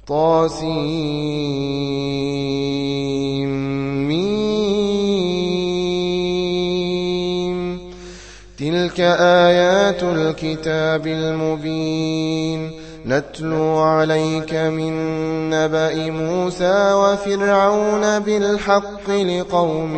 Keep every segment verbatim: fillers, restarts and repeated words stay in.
طاسيم تلك آيات الكتاب المبين نتلو عليك من نبأ موسى وفرعون بالحق لقوم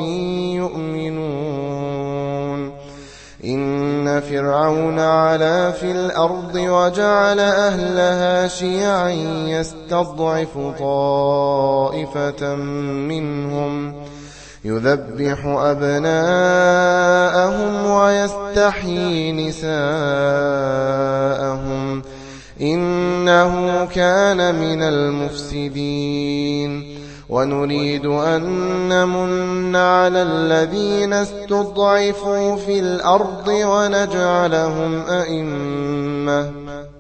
يؤمنون إن فرعون علا في الأرض وجعل أهلها شيعا يستضعف طائفة منهم يذبح أبناءهم ويستحيي نساءهم إنه كان من المفسدين ونريد أن نمن على الذين استضعفوا في الأرض ونجعلهم أئمة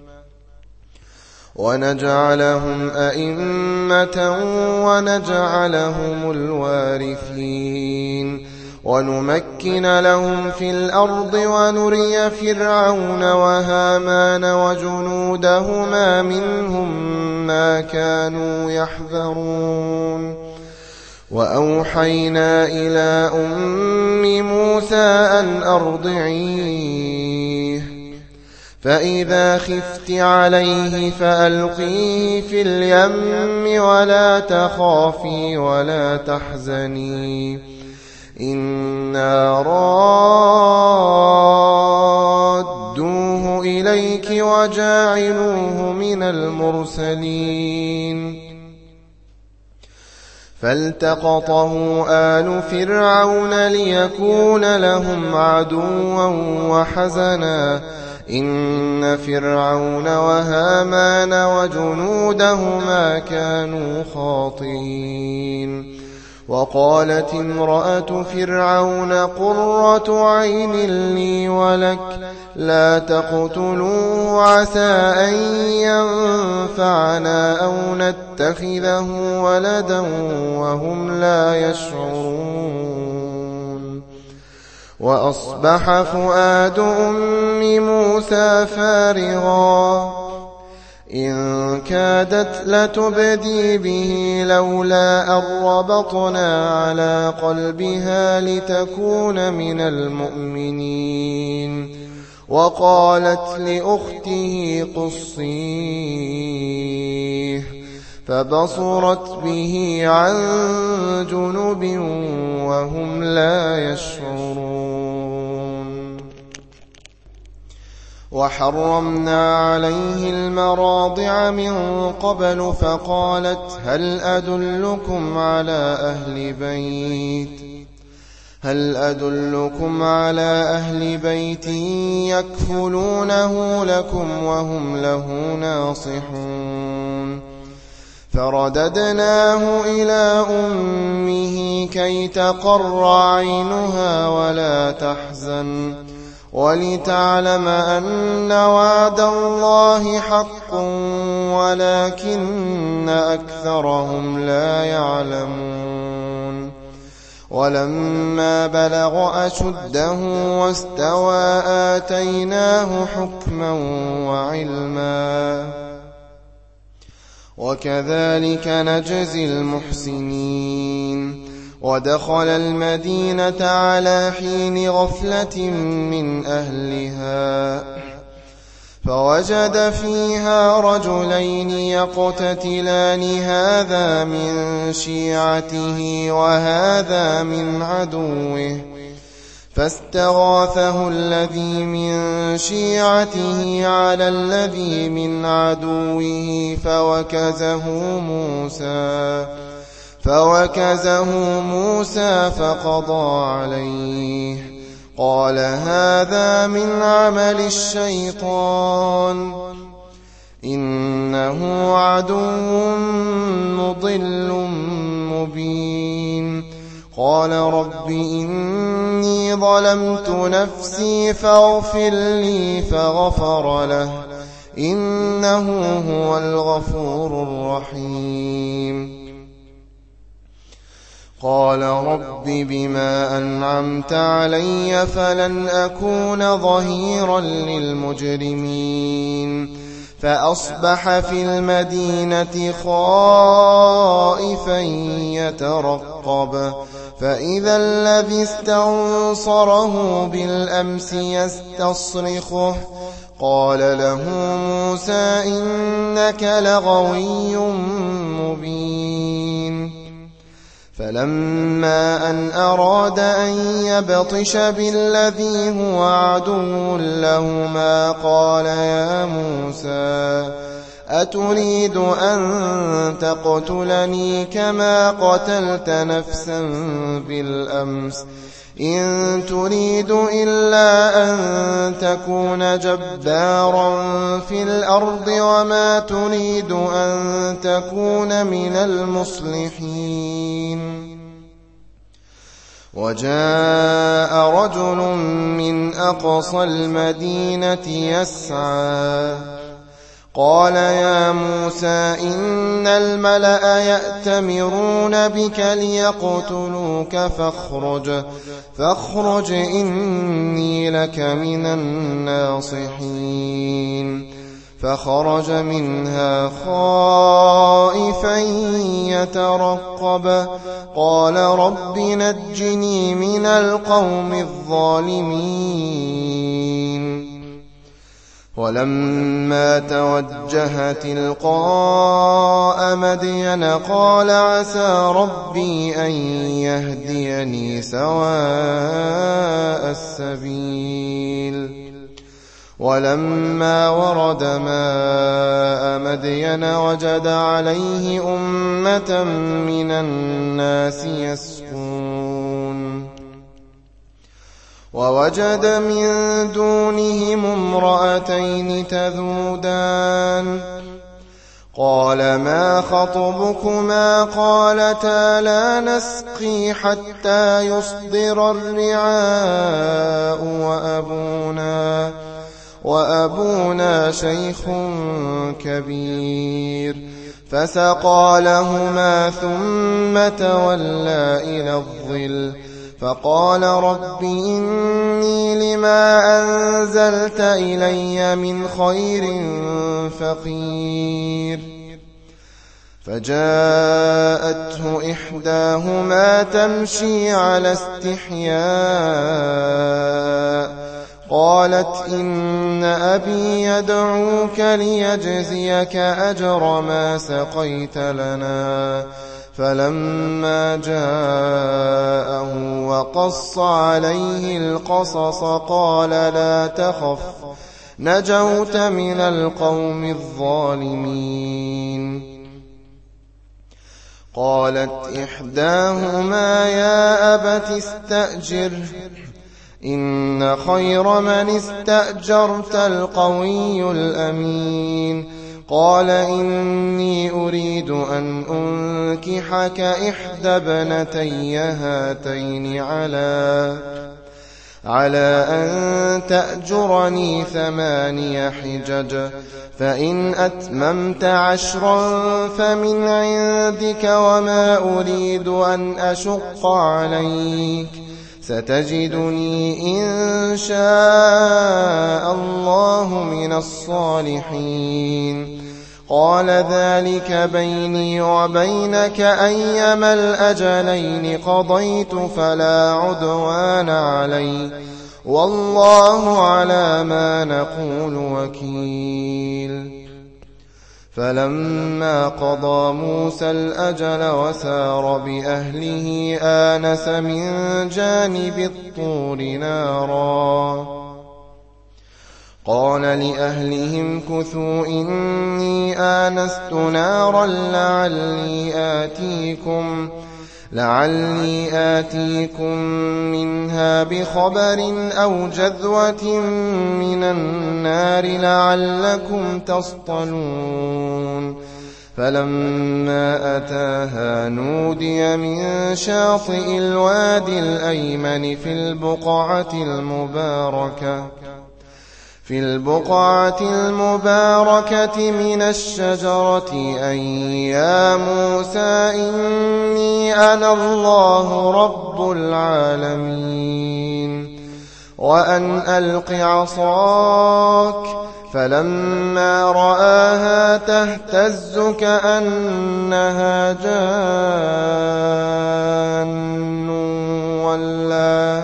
ونجعلهم أئمة ونجعلهم الوارثين ونمكن لهم في الأرض ونري فرعون وهامان وجنودهما منهم ما كانوا يحذرون وأوحينا إلى أم موسى أن أرضعيه فإذا خفت عليه فألقيه في اليم ولا تخافي ولا تحزني إنا رادوه إليك وجاعلوه من المرسلين فالتقطه آل فرعون ليكون لهم عدوا وحزنا إن فرعون وهامان وجنودهما كانوا خاطئين وقالت امرأة فرعون قرة عين لي ولك لا تقتلوه عسى أن ينفعنا أو نتخذه ولدا وهم لا يشعرون وأصبح فؤاد أم موسى فارغا إن كادت لتبدي به لولا أن ربطنا على قلبها لتكون من المؤمنين وقالت لأخته قصيه فبصرت به عن جنب وهم لا يشعرون وحرمنا عليه المراضع من قبل فقالت هل أدلكم على أهل بيت هل أدلكم على أهل بيت يكفلونه لكم وهم له ناصحون فرددناه إلى أمه كي تقر عينها ولا تحزن ولتعلم أن وعد الله حق ولكن أكثرهم لا يعلمون ولما بلغ أشده واستوى آتيناه حكما وعلما وكذلك نجزي المحسنين ودخل المدينة على حين غفلة من أهلها فوجد فيها رجلين يقتتلان هذا من شيعته وهذا من عدوه فاستغاثه الذي من شيعته على الذي من عدوه فوكزه موسى فوكزه موسى فقضى عليه قال هذا من عمل الشيطان إنه عدو مضل مبين قال رب إني ظلمت نفسي فاغفر لي فغفر له إنه هو الغفور الرحيم قال رب بما أنعمت علي فلن أكون ظهيرا للمجرمين فأصبح في المدينة خائفا يترقب فإذا الذي استنصره بالأمس يستصرخه قال له موسى إنك لغوي مبين فلما أن أراد أن يبطش بالذي هو عدو لهما قال يا موسى أتريد أن تقتلني كما قتلت نفسا بالأمس إن تريد إلا أن تكون جبارا في الأرض وما تريد أن تكون من المصلحين وجاء رجل من أقصى المدينة يسعى قال يا موسى إن الملأ يأتمرون بك ليقتلوك فاخرج فاخرج إني لك من الناصحين فخرج منها خائفا يترقب قال رب نجني من القوم الظالمين ولما توجه تلقاء مدين قال عسى ربي أن يهديني سواء السبيل ولما ورد ماء مدين وجد عليه أمة من الناس يسقون ووجد من دونهم امرأتين تذودان قال ما خطبكما قالتا لا نسقي حتى يصدر الرعاء وأبونا وأبونا شيخ كبير فسقى لهما ثم تولى إلى الظل فقال رب إني لما أنزلت إلي من خير فقير فجاءته إحداهما تمشي على استحياء قالت إن أبي يدعوك ليجزيك أجر ما سقيت لنا فلما جاءه وقص عليه القصص قال لا تخف نجوت من القوم الظالمين قالت إحداهما يا أبت استأجره إن خير من استأجرت القوي الأمين قال إني أريد أن أنكحك إحدى ابنتي هاتين على على أن تأجرني ثماني حجج فإن أتممت عشرا فمن عندك وما أريد أن أشق عليك ستجدني إن شاء الله من الصالحين قال ذلك بيني وبينك أيما الأجلين قضيت فلا عدوان علي والله على ما نقول وكيل فلما قضى موسى الأجل وسار بأهله آنس من جانب الطور نارا قال لأهلهم كثوا إني آنست نارا لعلي آتيكم لعلي آتيكم منها بخبر أو جذوة من النار لعلكم تصطلون فلما أتاها نودي من شاطئ الوادي الأيمن في البقعة المباركة في البقعة المباركة من الشجرة أن يا موسى إني أنا الله رب العالمين وأن ألق عصاك فلما رآها تهتز كأنها جان ولا,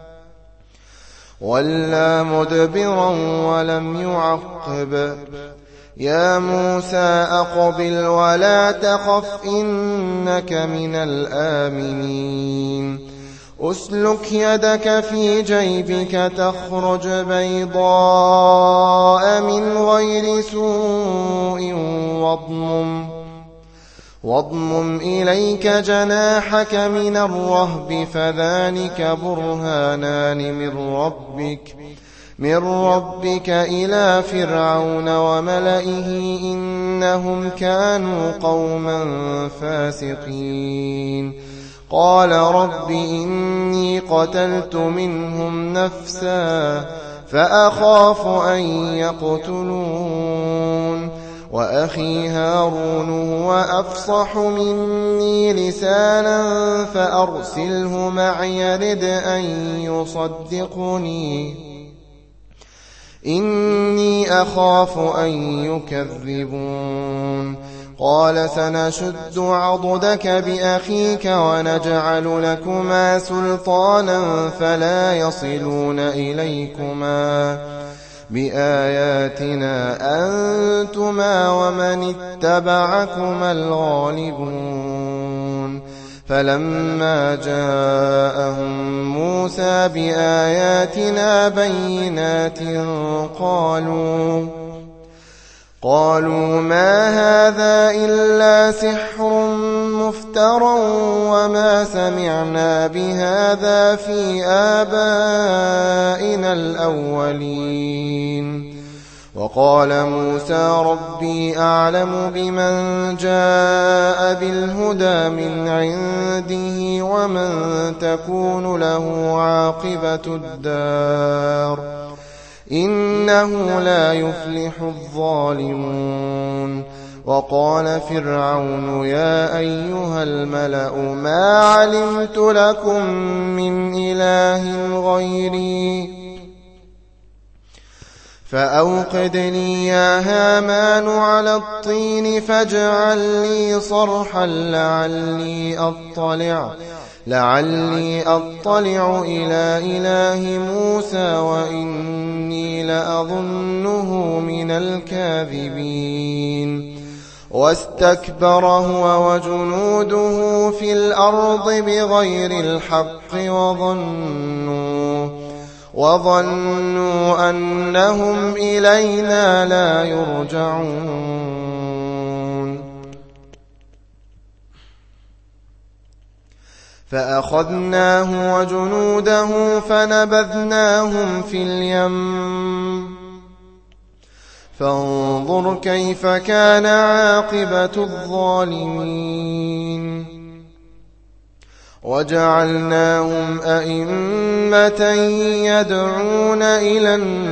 ولا مدبرا ولم يعقب. يا موسى أقبل ولا تخف إنك من الآمنين. أسلك يدك في جيبك تخرج بيضاء من غير سوء واضمم, واضمم إليك جناحك من الرهب فذلك برهانان من ربك من ربك إلى فرعون وملئه إنهم كانوا قوما فاسقين. قال رب إني قتلت منهم نفسا فأخاف أن يقتلون وأخي هارون هو أفصح مني لسانا فأرسله معي يرد أن يصدقني إني أخاف أن يكذبون. قال سنشد عضدك بأخيك ونجعل لكما سلطانا فلا يصلون إليكما بآياتنا أنتما ومن اتبعكما الغالبون. فلما جاءهم موسى بآياتنا بينات قالوا قالوا ما هذا إلا سحر مفترى وما سمعنا بهذا في آبائنا الأولين. وقال موسى ربي أعلم بمن جاء بالهدى من عنده ومن تكون له عاقبة الدار إنه لا يفلح الظالمون. وقال فرعون يا أيها الملأ ما علمت لكم من إله غيري فأوقد لي يا هامان على الطين فاجعل لي صرحا لعلي أطلع لعلي أطلع إلى إله موسى وإني لأظنه من الكاذبين. واستكبر هو وجنوده في الأرض بغير الحق وظنوا وظنوا أنهم إلينا لا يرجعون. فأخذناه وجنوده فنبذناهم في اليم فانظر كيف كان عاقبة الظالمين. وجعلناهم أئمة يدعون إلى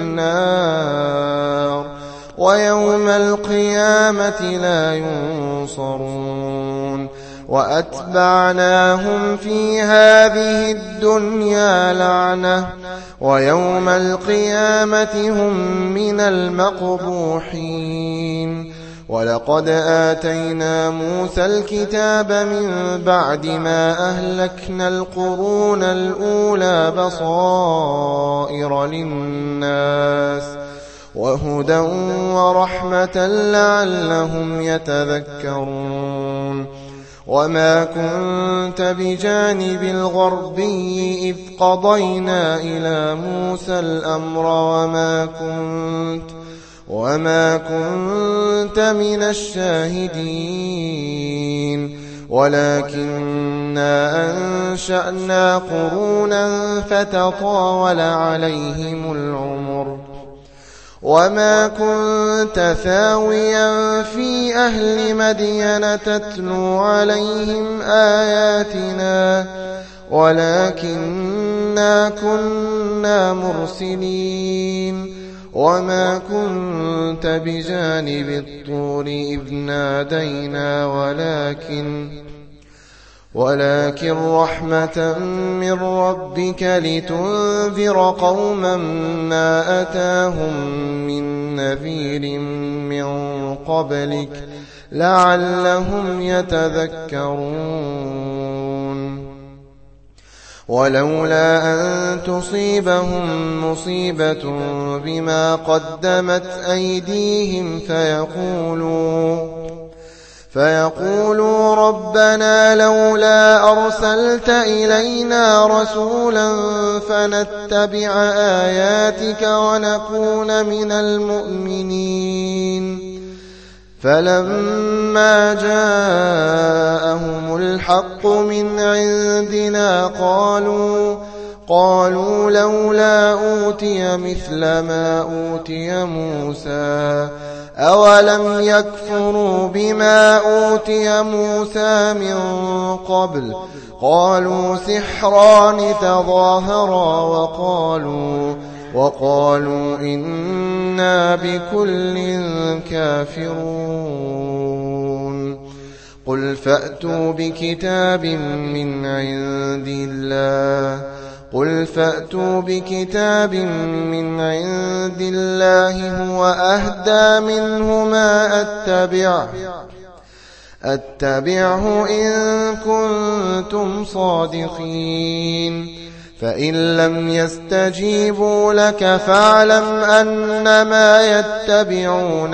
النار ويوم القيامة لا ينصرون. وأتبعناهم في هذه الدنيا لعنة ويوم القيامة هم من المقبوحين. ولقد آتينا موسى الكتاب من بعد ما أهلكنا القرون الأولى بصائر للناس وهدى ورحمة لعلهم يتذكرون. وما كنت بجانب الغربي إذ قضينا إلى موسى الأمر وما كنت وما كنت من الشاهدين ولكننا أنشأنا قرونا فتطاول عليهم العمر. وما كنت ثاويا في أهل مدين تتلو عليهم آياتنا ولكننا كنا مرسلين. وما كنت بجانب الطور إذ نادينا ولكن ولكن رحمة من ربك لتنذر قوما ما أتاهم من نذير من قبلك لعلهم يتذكرون. ولولا أن تصيبهم مصيبة بما قدمت أيديهم فيقولوا فيقولوا ربنا لولا أرسلت إلينا رسولا فنتبع آياتك ونكون من المؤمنين. فلما جاءهم الحق من عندنا قالوا قالوا لولا أوتي مثل ما أوتي موسى أولم يكفروا بما أوتي موسى من قبل قالوا سحران تظاهرا وقالوا وقالوا إنا بكل كافرون. قل فأتوا بكتاب من عند الله قل فأتوا بكتاب من عند الله هو أهدى منه ما أتبعه أتبعه إن كنتم صادقين. فإن لم يستجيبوا لك فاعلم أنما يتبعون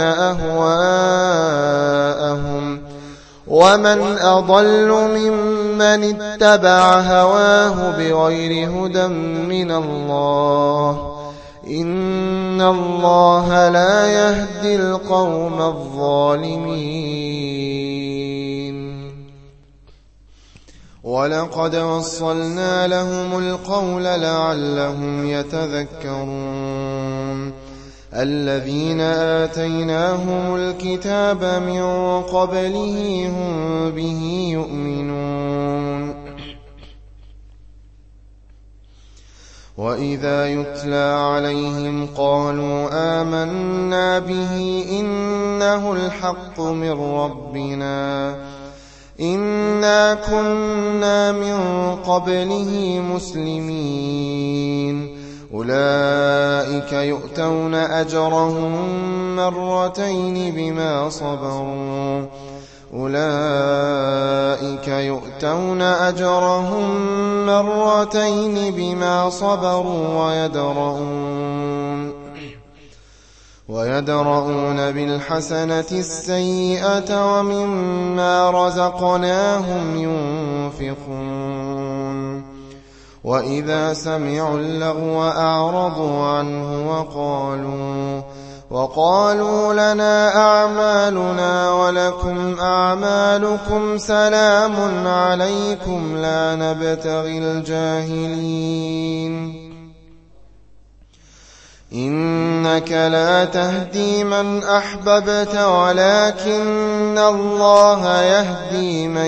أهواءهم ومن أضل ممن اتبع هواه بغير هدى من الله إن الله لا يهدي القوم الظالمين. ولقد وصلنا لهم القول لعلهم يتذكرون. الذين آتيناهم الكتاب من قبله هم به يؤمنون. وإذا يتلى عليهم قالوا آمنا به إنه الحق من ربنا إنا كنا من قبله مسلمين. أولئك يؤتون أجرهم مرتين بما صبروا أولئك يؤتون أجرهم مرتين بما صبروا ويدرؤون ويدرؤون بالحسنة السيئة ومما رزقناهم ينفقون. وإذا سمعوا اللغو أعرضوا عنه وقالوا وقالوا لنا أعمالنا ولكم أعمالكم سلام عليكم لا نبتغي الجاهلين. إنك لا تهدي من أحببت ولكن الله يهدي من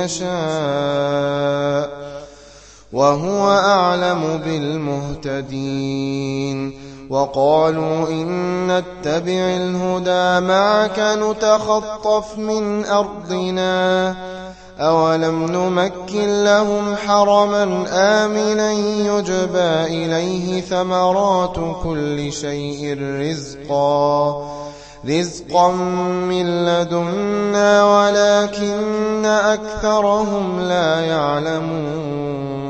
يشاء وهو أعلم بالمهتدين. وقالوا إن نتبع الهدى معك نتخطف من أرضنا أولم نمكن لهم حرما آمنا يجبى إليه ثمرات كل شيء رزقا رزقا من لدنا ولكن أكثرهم لا يعلمون.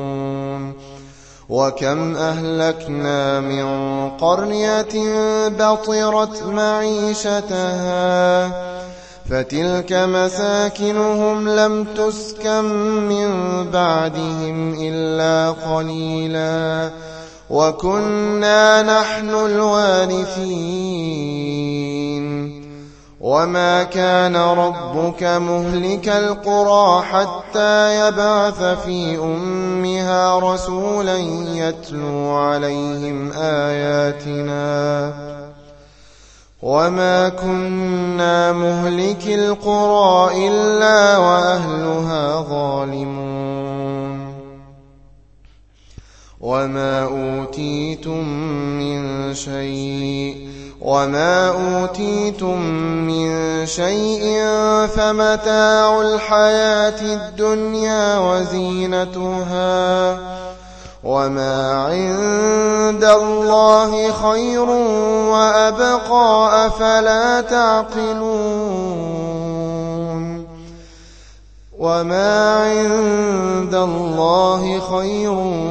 وكم أهلكنا من قرية بطرت معيشتها فتلك مساكنهم لم تسكن من بعدهم إلا قليلا وكنا نحن الوارثين. وما كان ربك مهلك القرى حتى يبعث في أمها رسولا يتلو عليهم آياتنا وما كنا مهلك القرى إلا وأهلها ظالمون. وما أوتيتم من شيء وما أوتيتم من شيء فمتاع الحياة الدنيا وزينتها وما عند الله خير وأبقى أفلا تعقلون وما عند الله خير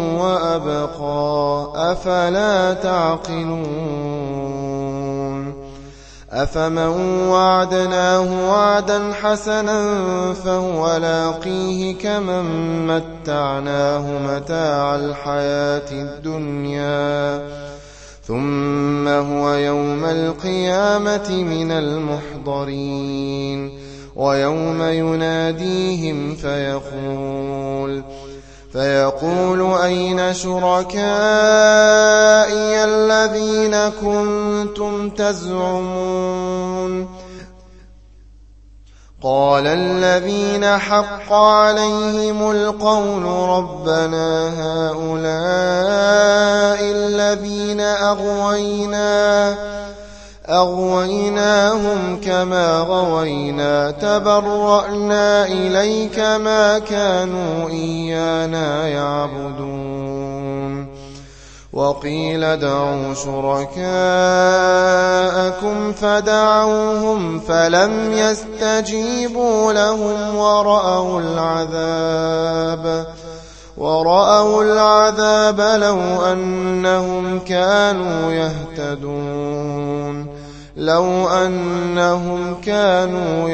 وأبقى أفلا تعقلون أفمن وعدناه وعدا حسنا فهو لاقيه كمن متعناه متاع الحياة الدنيا ثم هو يوم القيامة من المحضرين ويوم يناديهم فيقول فيقول أين شركائي الذين كنتم تزعمون قال الذين حق عليهم القول ربنا هؤلاء الذين أغوينا أغويناهم كما غوينا تبرأنا إليك ما كانوا إيانا يعبدون وقيل ادعوا شركاءكم فدعوهم فلم يستجيبوا لهم ورأوا العذاب ورأوا العذاب لو أنهم كانوا يهتدون لو أنهم كانوا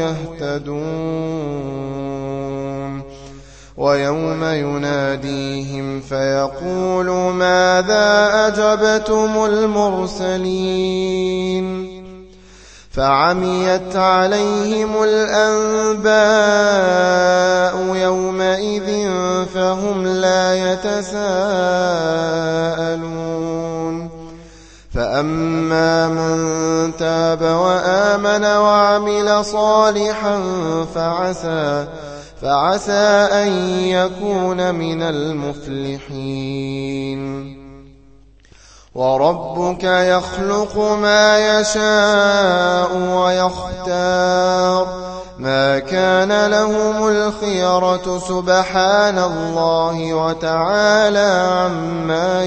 يهتدون ويوم يناديهم فيقول ماذا أجبتم المرسلين فعميت عليهم الأنباء يومئذ فهم لا يتساءلون فأما من تاب وآمن وعمل صالحا فعسى فعسى أن يكون من المفلحين وربك يخلق ما يشاء ويختار ما كان لهم الخيرة سبحان الله وتعالى عما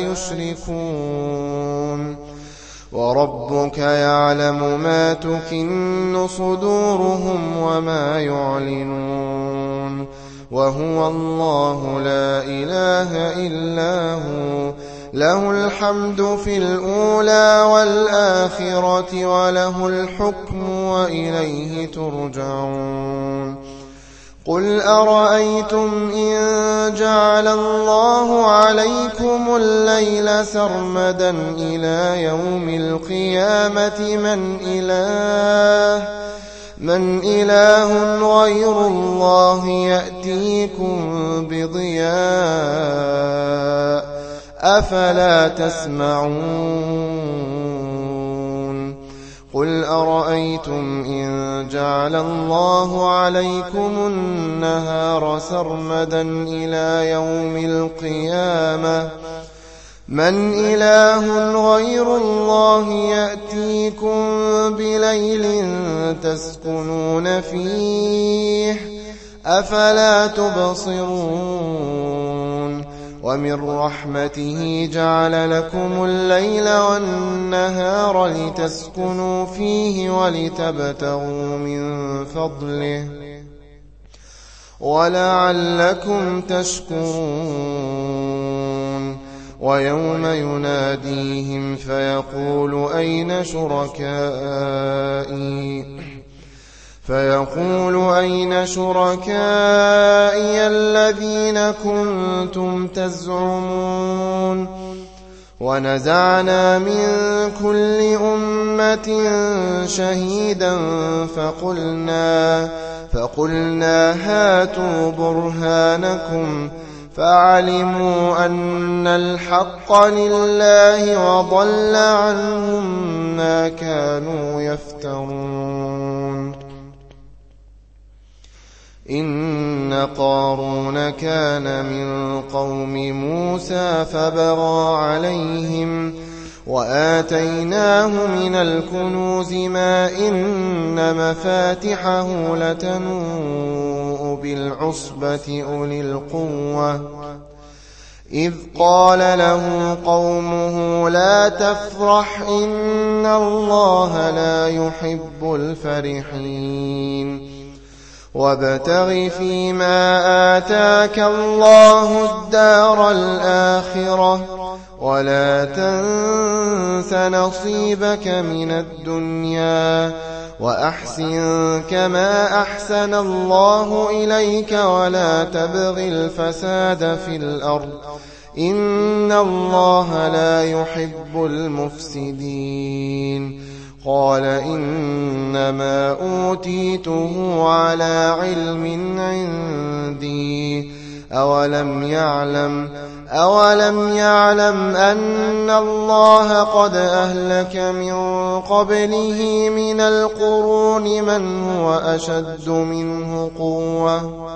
يشركون وربك يعلم ما تكن صدورهم وما يعلنون وهو الله لا إله إلا هو له الحمد في الأولى والآخرة وله الحكم وإليه ترجعون قل أرأيتم إن جعل الله عليكم الليل سرمدا إلى يوم القيامة من إله من إله غير الله يأتيكم بضياء أفلا تسمعون قل أرأيتم إن جعل الله عليكم النهار سرمدا إلى يوم القيامة من إله غير الله يأتيكم بليل تسكنون فيه أفلا تبصرون ومن رحمته جعل لكم الليل والنهار لتسكنوا فيه ولتبتغوا من فضله ولعلكم تشكرون ويوم يناديهم فيقول أين شركائي فيقول أين شركائي الذين كنتم تزعمون ونزعنا من كل أمة شهيدا فقلنا فقلنا هاتوا برهانكم فعلموا أن الحق لله وضل عنهم ما كانوا يفترون إن قارون كان من قوم موسى فبغى عليهم وآتيناه من الكنوز ما إن مفاتحه لتنوء بالعصبة أولي القوة إذ قال له قومه لا تفرح إن الله لا يحب الفرحين وابتغ فيما آتاك الله الدار الآخرة ولا تنس نصيبك من الدنيا وأحسن كما أحسن الله إليك ولا تبغ الفساد في الأرض إن الله لا يحب المفسدين قال إنما أوتيته على علم عندي أولم يعلم أولم يعلم أن الله قد أهلك من قبله من القرون من هو أشد منه قوة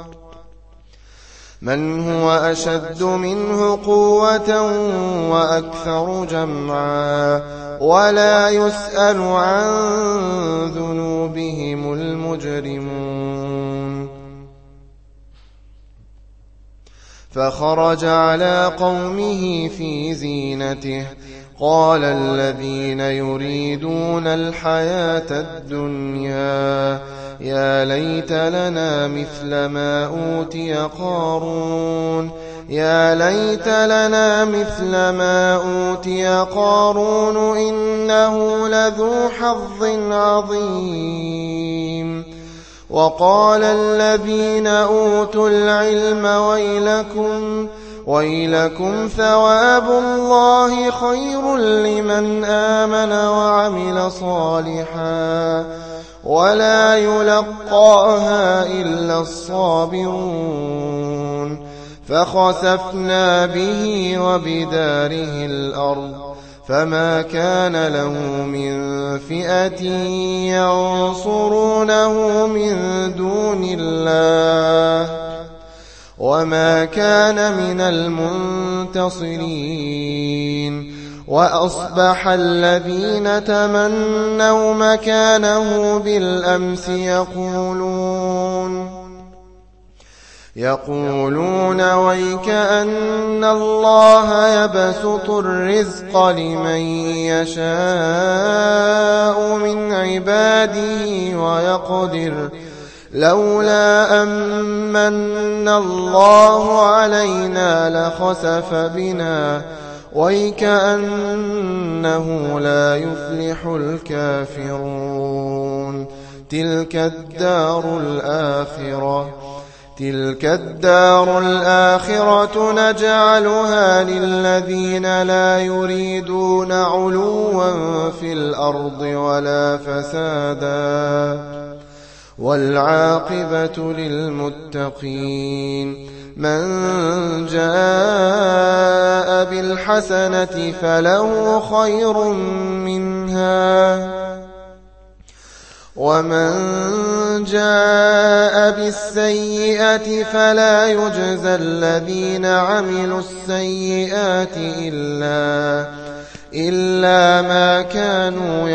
من هو أشد منه قوة وأكثر جمعا ولا يسأل عن ذنوبهم المجرمون فخرج على قومه في زينته قال الذين يريدون الحياة الدنيا يا ليت لنا مثل ما أوتي قارون يا ليت لنا مثل ما أوتي قارون إنه لذو حظ عظيم وقال الذين أوتوا العلم ويلكم ويلكم ثواب الله خير لمن آمن وعمل صالحا ولا يلقاها إلا الصابرون فخسفنا به وبداره الأرض فما كان له من فئة ينصرونه من دون الله وما كان من المنتصرين وأصبح الذين تمنوا مكانه بالأمس يقولون يقولون ويك أن الله يبسط الرزق لمن يشاء من عباده ويقدر لولا أمن الله علينا لخسف بنا ويكأنه لا يفلح الكافرون تلك الدار الآخرة تلك الدار الآخرة نجعلها للذين لا يريدون علوا في الأرض ولا فسادا والعاقبة للمتقين من جاء بالحسنة فله خير منها ومن جاء بالسيئة فلا يجزى الذين عملوا السيئات إلا, إلا ما كانوا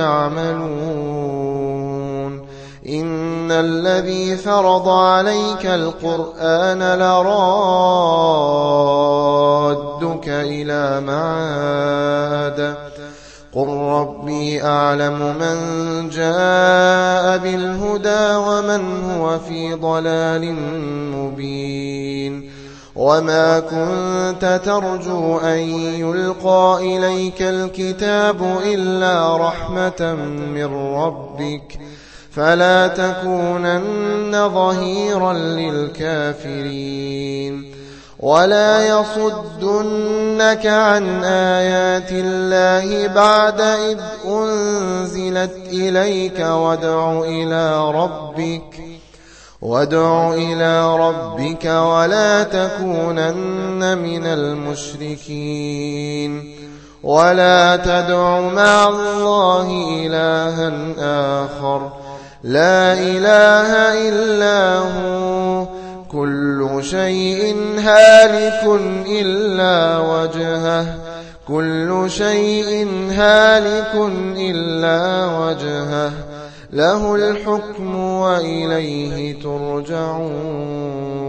يعملون إن الذي فرض عليك القرآن لرادك إلى معاد قل ربي أعلم من جاء بالهدى ومن هو في ضلال مبين وما كنت ترجو أن يلقى إليك الكتاب إلا رحمة من ربك فلا تكونن ظهيرا للكافرين ولا يصدنك عن آيات الله بعد إذ أنزلت إليك وادع إلى ربك وادع إلى ربك ولا تكونن من المشركين ولا تدع مع الله إلها آخر لا إله إلا هو كل شيء هالك إلا وجهه كل شيء هالك إلا وجهه له الحكم وإليه ترجعون